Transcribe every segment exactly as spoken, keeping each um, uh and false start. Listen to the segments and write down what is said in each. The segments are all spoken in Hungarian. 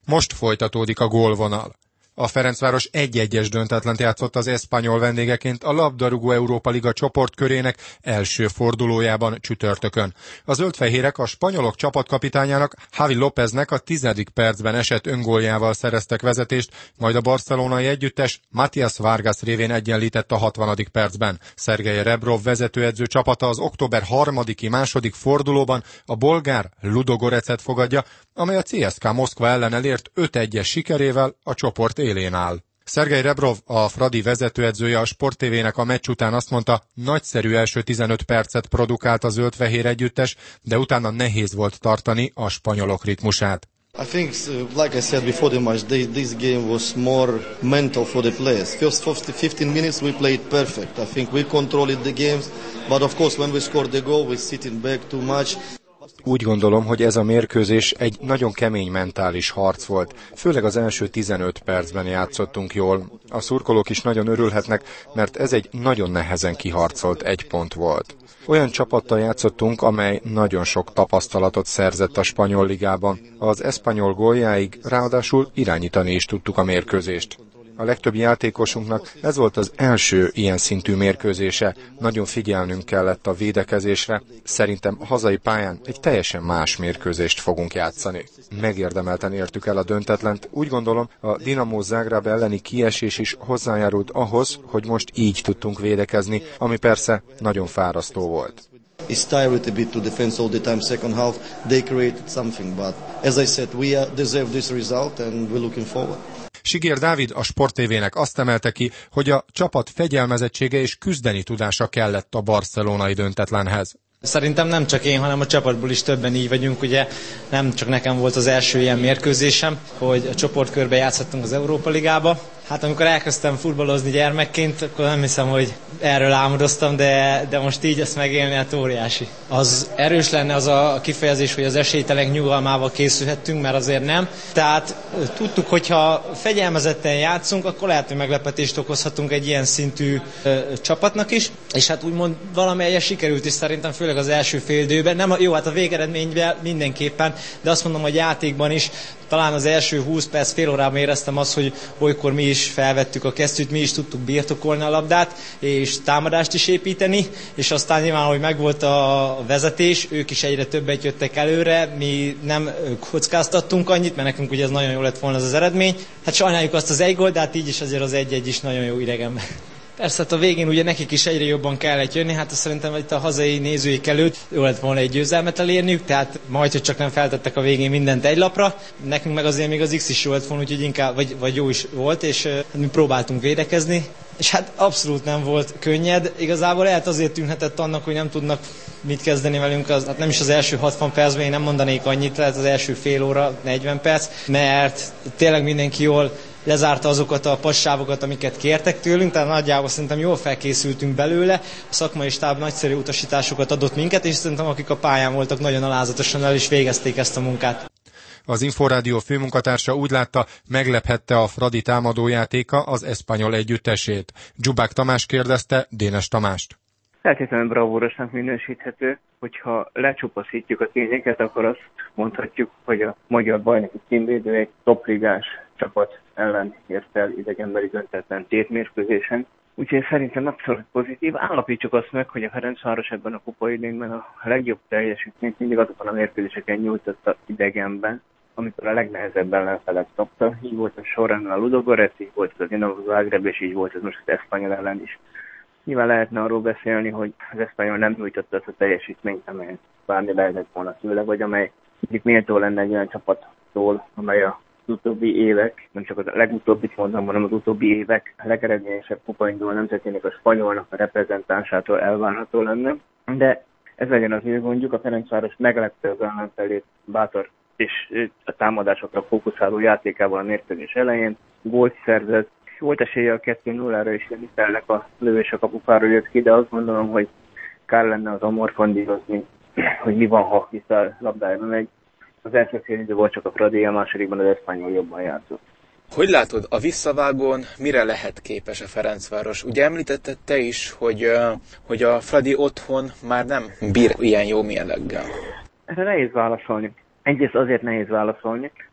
Most folytatódik a gólvonal. A Ferencváros egy-egyes döntetlent játszott az Espanyol vendégeként a labdarúgó Európa Liga csoportkörének első fordulójában csütörtökön. A zöldfehérek a spanyolok csapatkapitányának, Javi Lópeznek a tizedik percben esett öngóljával szereztek vezetést, majd a barcelonai együttes Matías Vargas révén egyenlített a hatvanadik percben. Szergej Rebrov vezetőedző csapata az október harmadiki második fordulóban a bolgár Ludogorecet fogadja, amely a cé es ká Moszkva ellen elért öt egyes sikerével a csoport élén áll. Szergej Rebrov, a Fradi vezetőedzője a Sport té vének a meccs után azt mondta, nagyszerű első tizenöt percet produkált a zöld-fehér együttes, de utána nehéz volt tartani a spanyolok ritmusát. I think, like I said before the match, they, this game was more mental for the players. First fifteen minutes we played perfect. I think we controlled the games, but of course when we scored the goal we sitting back too much. Úgy gondolom, hogy ez a mérkőzés egy nagyon kemény mentális harc volt. Főleg az első tizenöt percben játszottunk jól. A szurkolók is nagyon örülhetnek, mert ez egy nagyon nehezen kiharcolt egy pont volt. Olyan csapattal játszottunk, amely nagyon sok tapasztalatot szerzett a spanyol ligában. Az Espanyol góljáig ráadásul irányítani is tudtuk a mérkőzést. A legtöbb játékosunknak ez volt az első ilyen szintű mérkőzése. Nagyon figyelnünk kellett a védekezésre. Szerintem a hazai pályán egy teljesen más mérkőzést fogunk játszani. Megérdemelten értük el a döntetlent. Úgy gondolom, a Dinamo Zágráb elleni kiesés is hozzájárult ahhoz, hogy most így tudtunk védekezni, ami persze nagyon fárasztó volt. It's tired a bit to defend all the time second half. They created something, but as I said, we deserve this result and we're looking forward. Sigér Dávid, a Sport té vének azt emelte ki, hogy a csapat fegyelmezettsége és küzdeni tudása kellett a barcelonai döntetlenhez. Szerintem nem csak én, hanem a csapatból is többen így vagyunk, ugye nem csak nekem volt az első ilyen mérkőzésem, hogy a csoportkörbe játszhattunk az Európa Ligába. Hát amikor elkezdtem futballozni gyermekként, akkor nem hiszem, hogy erről álmodoztam, de, de most így ezt megélni, hát óriási. Az erős lenne az a kifejezés, hogy az esélytelenek nyugalmával készülhettünk, mert azért nem. Tehát tudtuk, hogyha fegyelmezetten játszunk, akkor lehet, hogy meglepetést okozhatunk egy ilyen szintű ö, csapatnak is. És hát úgymond valamelyes sikerült is szerintem, főleg az első fél időben. Nem, jó, hát a végeredményben mindenképpen, de azt mondom, hogy játékban is talán az első húsz perc, fél órában éreztem azt, hogy olykor mi is felvettük a kesztyűt, mi is tudtuk birtokolni a labdát, és támadást is építeni, és aztán nyilván, hogy megvolt a vezetés, ők is egyre többet jöttek előre, mi nem kockáztattunk annyit, mert nekünk ugye ez nagyon jó lett volna az az eredmény. Hát sajnáljuk azt az egy gólt, de hát így is azért az egy-egy is nagyon jó idegenben. Persze, hát a végén ugye nekik is egyre jobban kellett jönni, hát azt szerintem itt a hazai nézőik előtt jó lett volna egy győzelmet elérniük, tehát majd, hogy csak nem feltettek a végén mindent egy lapra. Nekünk meg azért még az X is jó lett volna, úgyhogy inkább, vagy, vagy jó is volt, és uh, mi próbáltunk védekezni. És hát abszolút nem volt könnyed. Igazából lehet azért tűnhetett annak, hogy nem tudnak mit kezdeni velünk, az, hát nem is az első hatvan percben, én nem mondanék annyit, lehet az első fél óra, negyven perc, mert tényleg mindenki jól lezárta azokat a passávokat, amiket kértek tőlünk, tehát nagyjából szerintem jól felkészültünk belőle, a szakmai stáb nagyszerű utasításokat adott minket, és szerintem akik a pályán voltak, nagyon alázatosan el is végezték ezt a munkát. Az Inforádió főmunkatársa úgy látta, meglephette a Fradi támadójátéka az Espanyol együttesét. Dzsubák Tamás kérdezte Dénes Tamást. Feltétlenül bravúrosnak minősíthető, hogyha lecsupaszítjuk a tényeket, akkor azt mondhatjuk, hogy a magyar bajnoki címvédő egy topligás csapat ellen ért el idegenbeli döntetlen tétmérkőzésen. Úgyhogy szerintem abszolút pozitív. Állapítsuk azt meg, hogy a Ferencváros ebben a kupaidényben a legjobb teljesítményt mindig azokon a mérkőzéseken nyújtotta idegenben, amikor a legnehezebb ellenfelet kapta. Így volt a során a Ludogorec, így volt az Dinamo Zágráb, és így volt az most az Espanyol ellen is. Nyilván lehetne arról beszélni, hogy az Espanyol nem nyújtotta azt a teljesítményt, amelyet bármi lehetett volna tőle, vagy amely egyik méltó lenne egy olyan csapattól, amely a az utóbbi évek, nem csak a legutóbbit mondom, hanem az utóbbi évek legeredményesebb kupainduló nemzetének, a spanyolnak a reprezentánsától elvárható lenne. De ez legyen az ő gondjuk, a Ferencváros meglepte az ellenfelét bátor és a támadásokra fókuszáló játékával a mérkőzés elején. Gólt szerzett, volt esélye a kettő nullára is, Mitelnek a lövés a kapufáról jött ki, de azt gondolom, hogy kár lenne az amorfondírozni, hogy mi van, ha vissza labdájába megy. Az első fél idő volt csak a Fradi, a másodikban az Espanyol jobban játszott. Hogy látod, a visszavágón mire lehet képes a Ferencváros? Ugye említetted te is, hogy, hogy a Fradi otthon már nem bír ilyen jó mérleggel. Erre nehéz válaszolni. Egyrészt azért nehéz válaszolni,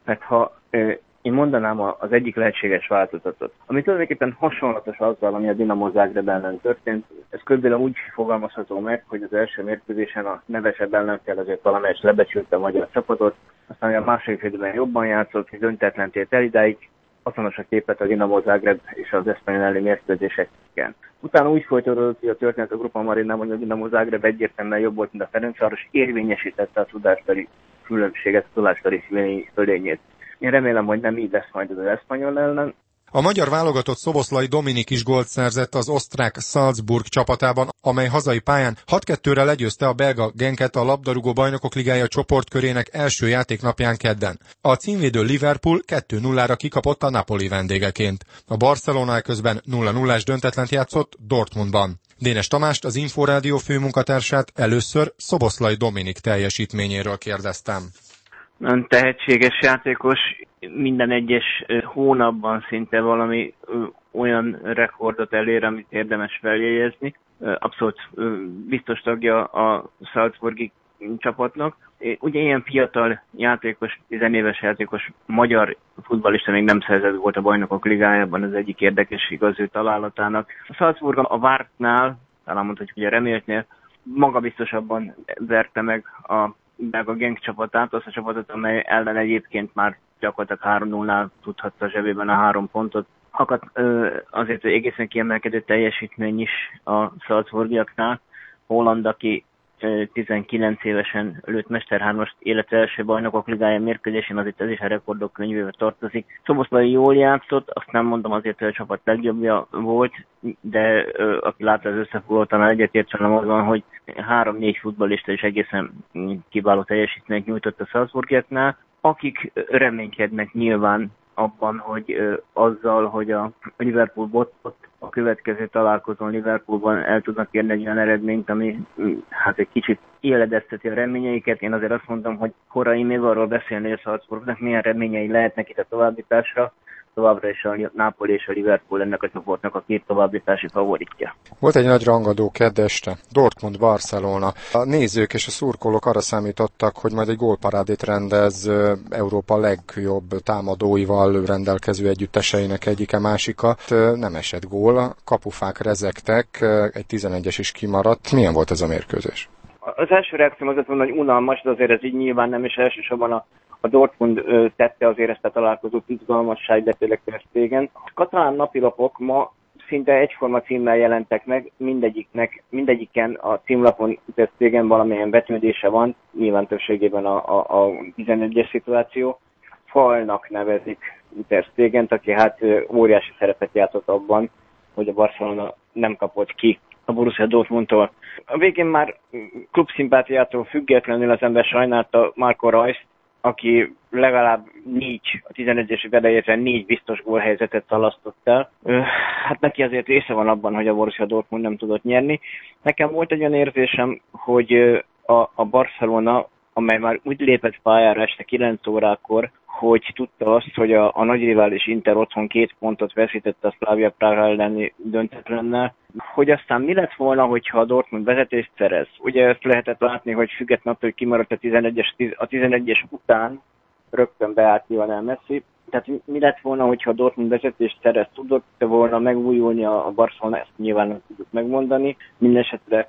mert ha én mondanám az egyik lehetséges változatot, ami tulajdonképpen hasonlatos azzal, ami a Dinamo Zágráb ellen történt. Ez körülbelül úgy fogalmazható meg, hogy az első mérkőzésen a nevesebb ellenfél azért valamelyest lebecsülte a magyar csapatot, aztán a második félidőben jobban játszott, hogy döntetlen tért el idáig, azonos a képet a Dinamo Zágráb és az Espanyol elleni mérkőzéseken. Utána úgy folytatódott a történet a Grupa Marinában, hogy a Dinamo Zágráb egyértelműen jobb volt, mint a Ferencváros, érvényesítette a tudásbeli különbséget, a tudásbeli fölényét. Én remélem, hogy nem így lesz majd az Espanyol ellen. A magyar válogatott Szoboszlai Dominik is gólt szerzett az osztrák Salzburg csapatában, amely hazai pályán hat kettőre legyőzte a belga Genket a labdarúgó bajnokok ligája csoportkörének első játéknapján kedden. A címvédő Liverpool kettő nullára kikapott a Napoli vendégeként. A Barcelona közben nulla nullás döntetlent játszott Dortmundban. Dénes Tamást, az Inforádió főmunkatársát először Szoboszlai Dominik teljesítményéről kérdeztem. Nagyon tehetséges játékos, minden egyes hónapban szinte valami olyan rekordot elér, amit érdemes feljegyezni. Abszolút biztos tagja a Salzburgi csapatnak. Ugye ilyen fiatal játékos, tizenéves játékos magyar futballista még nem szerzett volt a Bajnokok Ligájában, az egyik érdekes igaz ő találatának. A Salzburg a vártnál, talán mondhatjuk, hogy a reméltnél magabiztosabban verte meg a belga Genk csapatát, azt a csapatot, amely ellen egyébként már gyakorlatilag három nullnál tudhatta a zsebében a három pontot. Akadt azért egészen kiemelkedő teljesítmény is a Salzburgiaknál. Holland, aki tizenkilenc évesen lőtt mesterhármast élete első Bajnokok Ligája mérkőzésén, azért ez is a rekordok könyvébe tartozik. Szoboszlai jól játszott, azt nem mondom azért, hogy a csapat legjobbja volt, de aki látta az összefoglalót, talán egyetért velem azon, hogy három-négy futballista is egészen kiváló teljesítményt nyújtott a Salzburgiaknál, akik reménykednek nyilván abban, hogy ö, azzal, hogy a Liverpool botott a következő találkozón Liverpoolban el tudnak érni egy olyan eredményt, ami hát egy kicsit éledezteti a reményeiket. Én azért azt mondom, hogy korai még arról beszélni, hogy a Salzburgnak milyen reményei lehetnek itt a továbbításra. Továbbra is a Napoli és a Liverpool ennek a csoportnak a két továbbítási favoritja. Volt egy nagy rangadó kedd este, Dortmund-Barcelona. A nézők és a szurkolók arra számítottak, hogy majd egy gólparádét rendez Európa legjobb támadóival rendelkező együtteseinek egyike másikat. Nem esett gól, kapufák rezegtek, egy tizenegyes is kimaradt. Milyen volt ez a mérkőzés? Az első reakcióm az volt, hogy unalmas, de azért ez így nyilván nem, és elsősorban a A Dortmund ö, tette azért ezt a találkozót izgalmassá, de tényleg Ter Stegen. A katalán napilapok ma szinte egyforma címmel jelentek meg, mindegyiknek, mindegyiken a címlapon Ter Stegen valamilyen vetődése van, nyilván többségében a, a, a tizenegyes szituáció. Falnak nevezik Ter Stegent, aki hát óriási szerepet játszott abban, hogy a Barcelona nem kapott ki a Borussia Dortmundtól. A végén már klubszimpátiától függetlenül az ember sajnálta Marco Reust, aki legalább négy, a tizenegyes elejétől négy biztos gólhelyzetet szalasztott el. Hát neki azért része van abban, hogy a Borussia Dortmund nem tudott nyerni. Nekem volt egy olyan érzésem, hogy a, a Barcelona, amely már úgy lépett pályára este kilenc órakor, hogy tudta azt, hogy a, a nagy rivális Inter otthon két pontot veszítette a Slavia Praha elleni döntetlennel, hogy aztán mi lett volna, hogyha a Dortmund vezetést szerez. Ugye ezt lehetett látni, hogy függetlenül, hogy kimaradt a tizenegyes, a tizenegyes után rögtön beállt Lionel Messi. Tehát mi lett volna, hogyha a Dortmund vezetést szerez, tudott volna megújulni a Barcelona, ezt nyilván nem tudjuk megmondani. Mindenesetre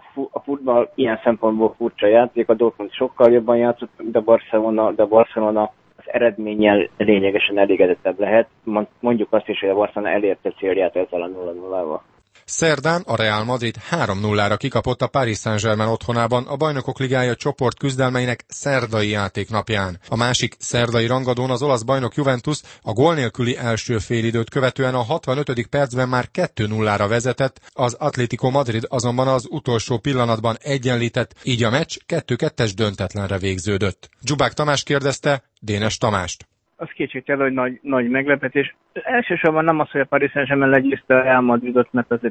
a futball ilyen szempontból furcsa játék, a Dortmund sokkal jobban játszott, de a Barcelona, de a Barcelona az eredménnyel lényegesen elégedettebb lehet. Mondjuk azt is, hogy a Barcelona elérte célját ezzel a nulla nullával. Szerdán a Real Madrid három nullára kikapott a Paris Saint-Germain otthonában a Bajnokok Ligája csoport küzdelmeinek szerdai játéknapján. A másik szerdai rangadón az olasz bajnok Juventus a gól nélküli első félidőt követően a hatvanötödik percben már kettő nullára vezetett, az Atlético Madrid azonban az utolsó pillanatban egyenlített, így a meccs kettő kettes döntetlenre végződött. Dzsubák Tamás kérdezte Dénes Tamást. Az kétségtelen, hogy nagy, nagy meglepetés. Elsősorban nem az, hogy a Paris Saint-Germain legyőzte a Real Madridot, mert azért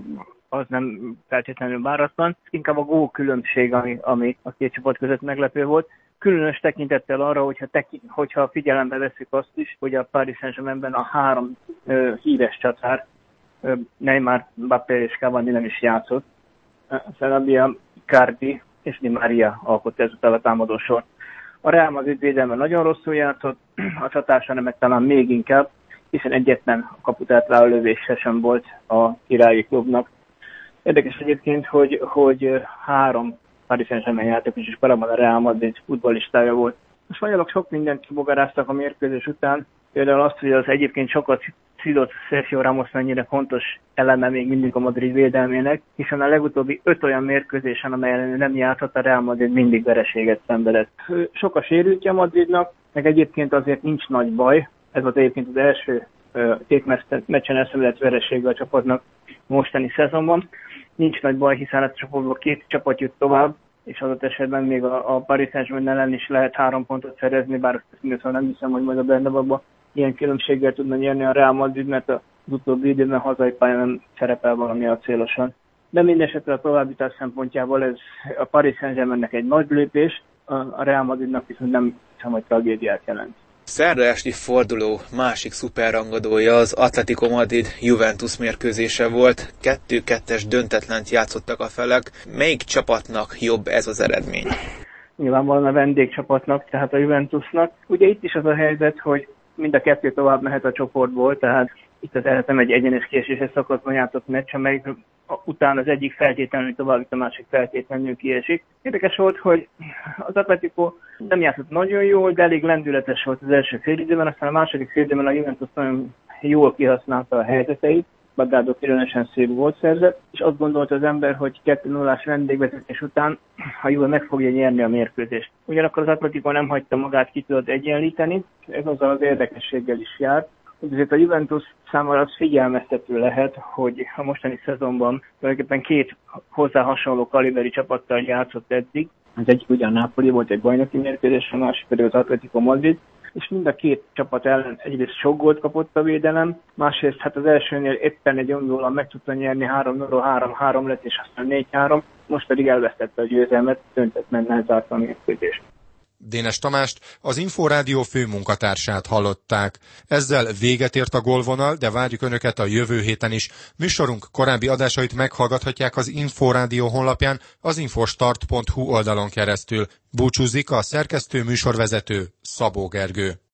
az nem feltétlenül váratlan. Inkább a gól különbség, ami, ami a két csapat között meglepő volt. Különös tekintettel arra, hogyha, teki, hogyha figyelembe veszük azt is, hogy a Paris Saint-Germainben a három ö, híres csatár, ö, Neymar, Mbappé és Cavani nem is játszott. Sarabia, Icardi és Di Maria alkotta ezután a támadósort. A Real Madrid védelme nagyon rosszul játszott, a csatársa nemek talán még inkább, hiszen egyetlen kaputátláló lövése sem volt a királyi klubnak. Érdekes egyébként, hogy, hogy három Paris Saint-Germain játékos és korábban a Real Madrid futballistája volt. A spanyolok sok mindent kibogaráztak a mérkőzés után, például azt, hogy az egyébként sokat szidott Sergio Ramos mennyire fontos eleme még mindig a Madrid védelmének, hiszen a legutóbbi öt olyan mérkőzésen, amelyen nem játszott, a Real Madrid mindig vereséget szenvedett. Sok a sérültje a Madridnak, meg egyébként azért nincs nagy baj. Ez volt egyébként az első két meccsen elszenvedett veresége a csapatnak mostani szezonban. Nincs nagy baj, hiszen a csoportból két csapat jut tovább, és adott esetben még a, a Paris Saint-Germain ellen is lehet három pontot szerezni, bár azt nem hiszem, hogy majd a Bernabéuban ilyen különbséggel tudna nyerni a Real Madrid, mert az utóbbi időben hazai pályán nem szerepel valami a célosan. De mindesetre a továbbítás szempontjából ez a Paris Saint-Germainnek egy nagy lépés, a Real Madridnak viszont nem hiszem, hogy tragédiát jelent. Szerda esti forduló másik szuperrangadója az Atletico Madrid Juventus mérkőzése volt. kettő-kettes döntetlent játszottak a felek. Melyik csapatnak jobb ez az eredmény? Nyilvánvalóan a vendégcsapatnak, tehát a Juventusnak. Ugye itt is az a helyzet, hogy mind a kettő tovább mehet a csoportból, tehát itt az nem egy egyenes kieséses szakaszban játszott meccs, amelyik után az egyik feltétlenül tovább, itt a másik feltétlenül kiesik. Érdekes volt, hogy az Atletico nem játszott nagyon jól, de elég lendületes volt az első félidőben, aztán a második félidőben a Juventus nagyon jól kihasználta a helyzeteit, Bagdádó különösen szép volt szerzett, és azt gondolta az ember, hogy kettő nullás vendégvezetés után a Juve meg fogja nyerni a mérkőzést. Ugyanakkor az Atletico nem hagyta magát, ki tudott egyenlíteni, ez azzal az érdekességgel is jár, hogy azért a Juventus számára az figyelmeztető lehet, hogy a mostani szezonban tulajdonképpen két hozzá hasonló kaliberi csapattal játszott eddig. Az egyik ugyan Napoli volt egy bajnoki mérkőzés, a másik pedig az Atletico Madrid, és mind a két csapat ellen egyrészt sok gólt kapott a védelem, másrészt hát az elsőnél éppen egy ongólan meg tudta nyerni három null három három lett, és aztán négy három, most pedig elvesztette a győzelmet, döntetlenül zárta a mérkőzést. Dénes Tamást, az Inforádió főmunkatársát hallották. Ezzel véget ért a gólvonal, de várjuk Önöket a jövő héten is. Műsorunk korábbi adásait meghallgathatják az Inforádió honlapján, az infostart pont hu oldalon keresztül. Búcsúzik a szerkesztő műsorvezető Szabó Gergő.